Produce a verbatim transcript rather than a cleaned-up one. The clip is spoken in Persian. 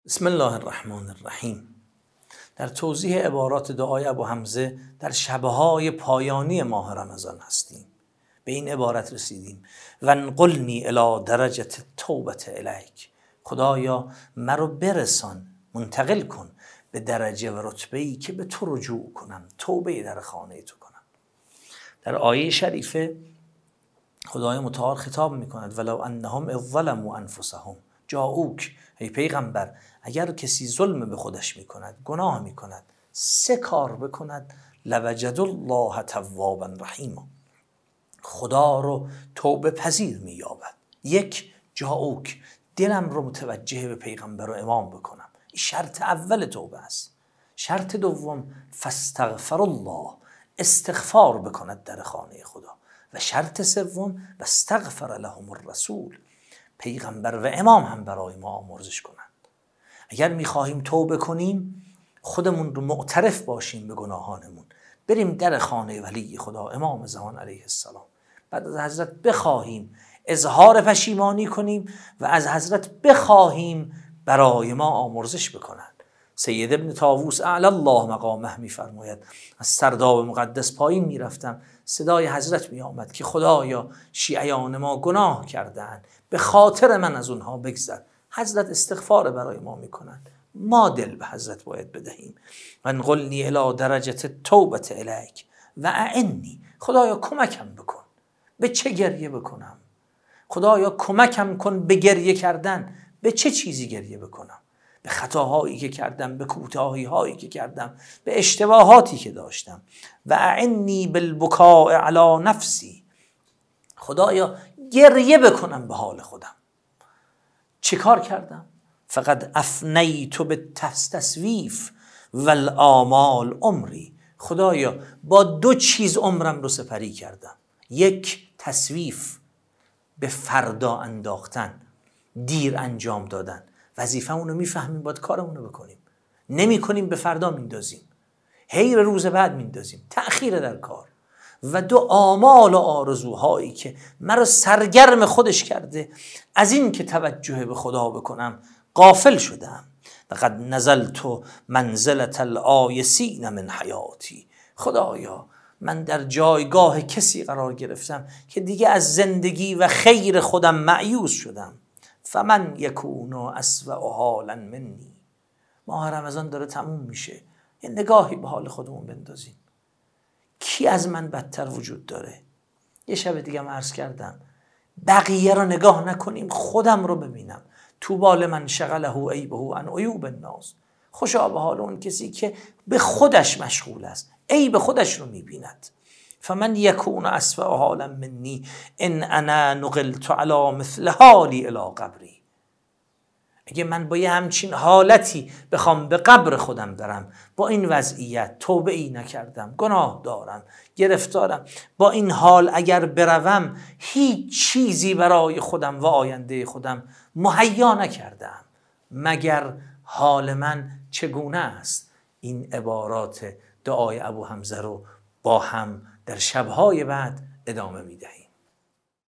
بسم الله الرحمن الرحیم. در توضیح عبارات دعای ابو حمزه در شبهای پایانی ماه رمضان هستیم. به این عبارت رسیدیم: وانقلنی الی درجة التوبة الیک. خدایا مرا برسان، منتقل کن به درجه و رتبه‌ای که به تو رجوع کنم، توبه در خانه تو کنم. در آیه شریفه خدای متعال خطاب میکند: ولو انهم اذ ظلموا انفسهم جاءوک. ای پیغمبر، اگر کسی ظلم به خودش میکند، گناه میکند، سه کار بکند، لوجدوا الله توابا رحیما، خدا رو توبه پذیر مییابد. یک، جاءوک، دلم رو متوجه به پیغمبر و امام بکنم. این شرط اول توبه است. شرط دوم، فاستغفر الله، استغفار بکند در خانه خدا. و شرط سوم، واستغفر لهم الرسول، پیغمبر و امام هم برای ما آمرزش کنند. اگر میخواهیم توبه کنیم، خودمون رو معترف باشیم به گناهانمون، بریم در خانه ولی خدا امام زمان علیه السلام، بعد از حضرت بخواهیم اظهار پشیمانی کنیم و از حضرت بخواهیم برای ما آمرزش بکنند. سید ابن طاووس اعلی الله مقامه میفرماید: از سرداب مقدس پایین میرفتم، صدای حضرت میآمد که خدایا شیعیان ما گناه کردند، به خاطر من از اونها بگذر. حضرت استغفار برای ما میکنند، ما دل به حضرت باید بدهیم. وانقلنی الی درجة التوبة الیک و اعنی، خدایا کمکم بکن. به چه گریه بکنم؟ خدایا کمکم کن به گریه کردن. به چه چیزی گریه بکنم؟ به خطاهایی که کردم، به کوتاهی هایی که کردم، به اشتباهاتی که داشتم. و اعنی بالبکاء علی نفسی، خدایا گریه بکنم به حال خودم. چه کار کردم؟ فقط افنیت بالتسویف والآمال عمری، خدایا با دو چیز عمرم رو سپری کردم. یک، تسویف، به فردا انداختن، دیر انجام دادن. وظیفه اونو میفهمیم، باید کارمونو بکنیم، نمی کنیم به فردا میندازیم، حیر روز بعد میندازیم، تأخیر در کار. و دو، آمال و آرزوهایی که مرا سرگرم خودش کرده، از این که توجه به خدا بکنم غافل شدم. لقد نزلت منزلة الآیسین من حیاتی، خدایا من در جایگاه کسی قرار گرفتم که دیگه از زندگی و خیر خودم مایوس شدم. فمن یکون اسوأ حالا منی. ماه رمضان داره تموم میشه، یه نگاهی به حال خودمون بندازیم. کی از من بدتر وجود داره؟ یه شب دیگه هم عرض کردم، بقیه رو نگاه نکنیم، خودم رو ببینم. طوبی لمن شغله عیبه عن عیوب الناس، خوشا به حال اون کسی که به خودش مشغول است، عیب خودش رو میبیند. فمن یکون اسوأ حالا منی ان انا نقلت علی مثل حالی الی قبری. اگه من با یه همچین حالتی بخوام به قبر خودم برم، با این وضعیت، توبه ای نکردم، گناه دارم، گرفتارم، با این حال اگر بروم، هیچ چیزی برای خودم و آینده خودم مهیا نکردم، مگر حال من چگونه است؟ این عبارات دعای ابو حمزه رو با هم در شبهای بعد ادامه میدهیم.